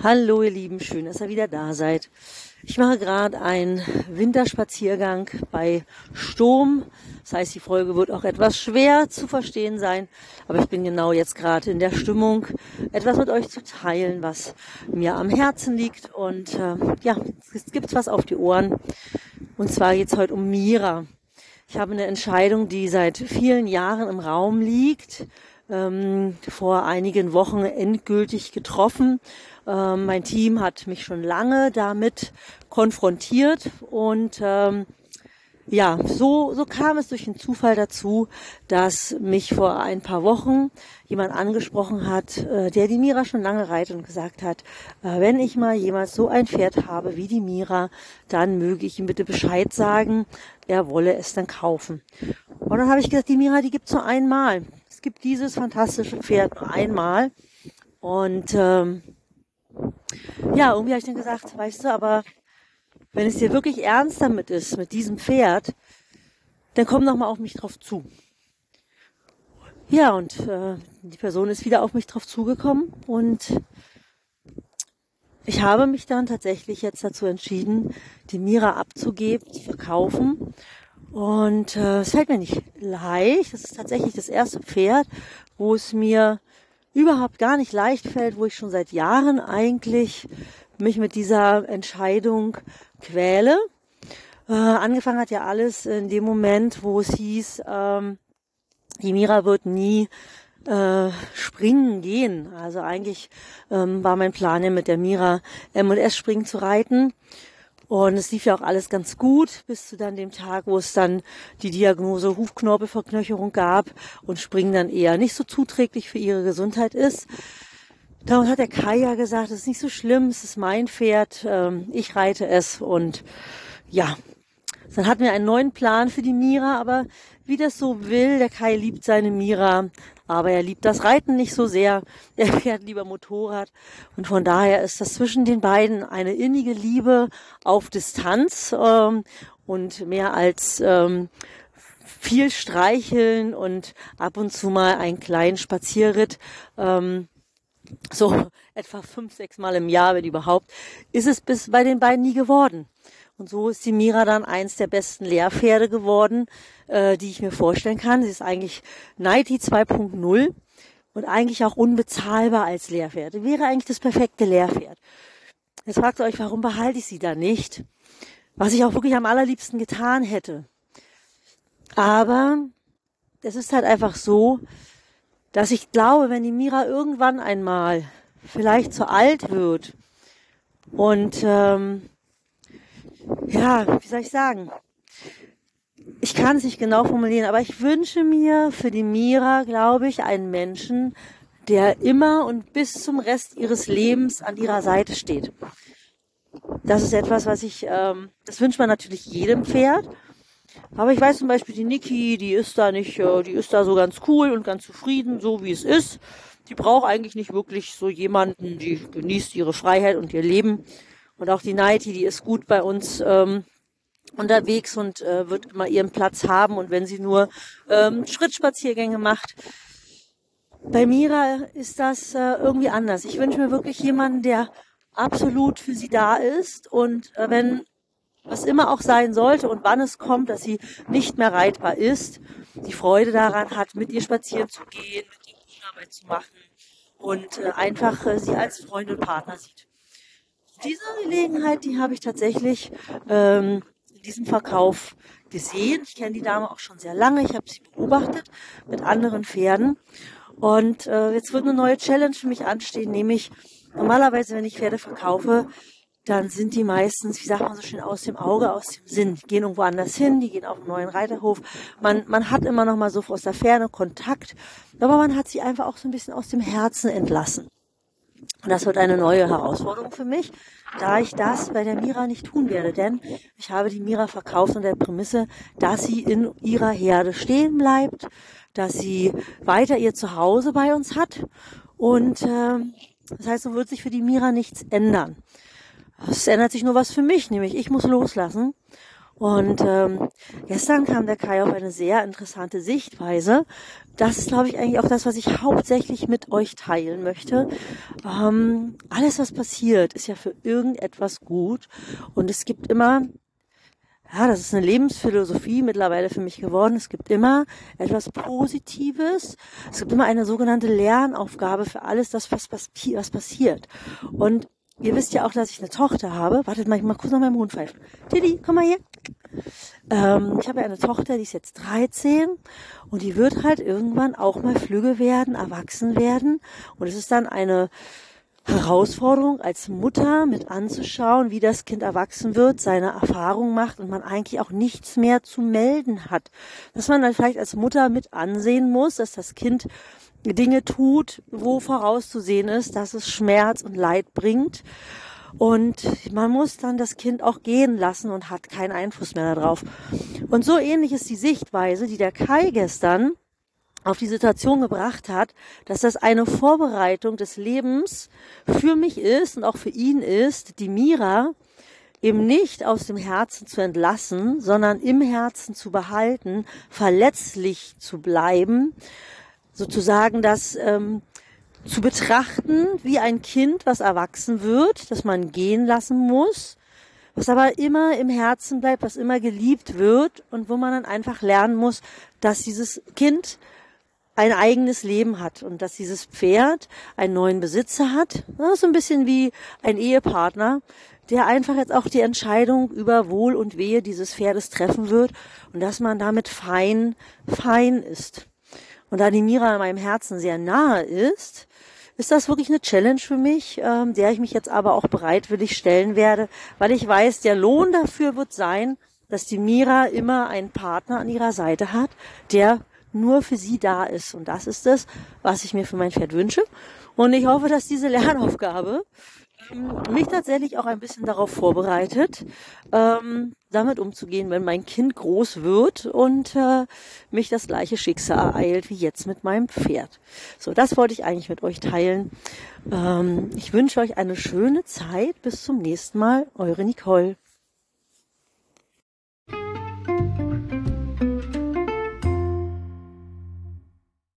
Hallo ihr Lieben, schön, dass ihr wieder da seid. Ich mache gerade einen Winterspaziergang bei Sturm. Das heißt, die Folge wird auch etwas schwer zu verstehen sein, aber ich bin genau jetzt gerade in der Stimmung, etwas mit euch zu teilen, was mir am Herzen liegt. Und jetzt gibt's was auf die Ohren. Und zwar geht's heute um Mira. Ich habe eine Entscheidung, die seit vielen Jahren im Raum liegt, vor einigen Wochen endgültig getroffen. Mein Team hat mich schon lange damit konfrontiert und so kam es durch den Zufall dazu, dass mich vor ein paar Wochen jemand angesprochen hat, der die Mira schon lange reitet und gesagt hat, wenn ich mal jemals so ein Pferd habe wie die Mira, dann möge ich ihm bitte Bescheid sagen, er wolle es dann kaufen. Und dann habe ich gesagt, die Mira, die gibt's nur einmal. Es gibt dieses fantastische Pferd nur einmal. Und irgendwie habe ich dann gesagt, weißt du, aber wenn es dir wirklich ernst damit ist, mit diesem Pferd, dann komm doch mal auf mich drauf zu. Ja, und die Person ist wieder auf mich drauf zugekommen und ich habe mich dann tatsächlich jetzt dazu entschieden, die Mira abzugeben, zu verkaufen. Und es fällt mir nicht leicht. Das ist tatsächlich das erste Pferd, wo es mir überhaupt gar nicht leicht fällt, wo ich schon seit Jahren eigentlich mich mit dieser Entscheidung quäle. Angefangen hat ja alles in dem Moment, wo es hieß, die Mira wird nie springen gehen. Also eigentlich war mein Plan ja mit der Mira M&S springen zu reiten. Und es lief ja auch alles ganz gut, bis zu dann dem Tag, wo es dann die Diagnose Hufknorpelverknöcherung gab und Springen dann eher nicht so zuträglich für ihre Gesundheit ist. Dann hat der Kai ja gesagt, es ist nicht so schlimm, es ist mein Pferd, ich reite es und ja. Dann hatten wir einen neuen Plan für die Mira, aber wie das so will, der Kai liebt seine Mira, aber er liebt das Reiten nicht so sehr. Er fährt lieber Motorrad und von daher ist das zwischen den beiden eine innige Liebe auf Distanz und mehr als viel streicheln und ab und zu mal einen kleinen Spazierritt, so etwa 5-6 Mal im Jahr, wenn überhaupt, ist es bis bei den beiden nie geworden. Und so ist die Mira dann eins der besten Lehrpferde geworden, die ich mir vorstellen kann. Sie ist eigentlich Nighty 2.0 und eigentlich auch unbezahlbar als Lehrpferd. Sie wäre eigentlich das perfekte Lehrpferd. Jetzt fragt ihr euch, warum behalte ich sie da nicht? Was ich auch wirklich am allerliebsten getan hätte. Aber es ist halt einfach so, dass ich glaube, wenn die Mira irgendwann einmal vielleicht zu alt wird und wie soll ich sagen? Ich kann es nicht genau formulieren, aber ich wünsche mir für die Mira, glaube ich, einen Menschen, der immer und bis zum Rest ihres Lebens an ihrer Seite steht. Das ist etwas, das wünscht man natürlich jedem Pferd. Aber ich weiß zum Beispiel, die Niki, die ist da so ganz cool und ganz zufrieden, so wie es ist. Die braucht eigentlich nicht wirklich so jemanden, die genießt ihre Freiheit und ihr Leben. Und auch die Nighty, die ist gut bei uns unterwegs und wird immer ihren Platz haben. Und wenn sie nur Schrittspaziergänge macht. Bei Mira ist das irgendwie anders. Ich wünsche mir wirklich jemanden, der absolut für sie da ist. Und wenn was immer auch sein sollte und wann es kommt, dass sie nicht mehr reitbar ist, die Freude daran hat, mit ihr spazieren zu gehen, mit ihr Arbeit zu machen und einfach sie als Freund und Partner sieht. Diese Gelegenheit, die habe ich tatsächlich in diesem Verkauf gesehen. Ich kenne die Dame auch schon sehr lange. Ich habe sie beobachtet mit anderen Pferden. Und jetzt wird eine neue Challenge für mich anstehen, nämlich normalerweise, wenn ich Pferde verkaufe, dann sind die meistens, wie sagt man so schön, aus dem Auge, aus dem Sinn. Die gehen irgendwo anders hin, die gehen auf einen neuen Reiterhof. Man hat immer noch mal so aus der Ferne Kontakt, aber man hat sie einfach auch so ein bisschen aus dem Herzen entlassen. Und das wird eine neue Herausforderung für mich, da ich das bei der Mira nicht tun werde. Denn ich habe die Mira verkauft unter der Prämisse, dass sie in ihrer Herde stehen bleibt, dass sie weiter ihr Zuhause bei uns hat. Und das heißt, so wird sich für die Mira nichts ändern. Es ändert sich nur was für mich, nämlich ich muss loslassen. Und gestern kam der Kai auf eine sehr interessante Sichtweise. Das ist, glaube ich, eigentlich auch das, was ich hauptsächlich mit euch teilen möchte. Alles, was passiert, ist ja für irgendetwas gut. Und es gibt immer, ja, das ist eine Lebensphilosophie mittlerweile für mich geworden. Es gibt immer etwas Positives. Es gibt immer eine sogenannte Lernaufgabe für alles, das, was passiert. Und ihr wisst ja auch, dass ich eine Tochter habe. Wartet mal, ich mal kurz nach meinem Hund pfeifen. Tilly, komm mal hier. Ich habe ja eine Tochter, die ist jetzt 13 und die wird halt irgendwann auch mal flügge werden, erwachsen werden. Und es ist dann eine Herausforderung als Mutter mit anzuschauen, wie das Kind erwachsen wird, seine Erfahrungen macht und man eigentlich auch nichts mehr zu melden hat. Dass man dann vielleicht als Mutter mit ansehen muss, dass das Kind Dinge tut, wo vorauszusehen ist, dass es Schmerz und Leid bringt. Und man muss dann das Kind auch gehen lassen und hat keinen Einfluss mehr darauf. Und so ähnlich ist die Sichtweise, die der Kai gestern auf die Situation gebracht hat, dass das eine Vorbereitung des Lebens für mich ist und auch für ihn ist, die Mira eben nicht aus dem Herzen zu entlassen, sondern im Herzen zu behalten, verletzlich zu bleiben, sozusagen das zu betrachten wie ein Kind, was erwachsen wird, das man gehen lassen muss, was aber immer im Herzen bleibt, was immer geliebt wird und wo man dann einfach lernen muss, dass dieses Kind ein eigenes Leben hat und dass dieses Pferd einen neuen Besitzer hat. Das ist so ein bisschen wie ein Ehepartner, der einfach jetzt auch die Entscheidung über Wohl und Wehe dieses Pferdes treffen wird und dass man damit fein ist. Und da die Mira in meinem Herzen sehr nahe ist das wirklich eine Challenge für mich, der ich mich jetzt aber auch bereitwillig stellen werde, weil ich weiß, der Lohn dafür wird sein, dass die Mira immer einen Partner an ihrer Seite hat, der nur für sie da ist. Und das ist es, was ich mir für mein Pferd wünsche. Und ich hoffe, dass diese Lernaufgabe mich tatsächlich auch ein bisschen darauf vorbereitet, damit umzugehen, wenn mein Kind groß wird und mich das gleiche Schicksal ereilt wie jetzt mit meinem Pferd. So, das wollte ich eigentlich mit euch teilen. Ich wünsche euch eine schöne Zeit. Bis zum nächsten Mal. Eure Nicole.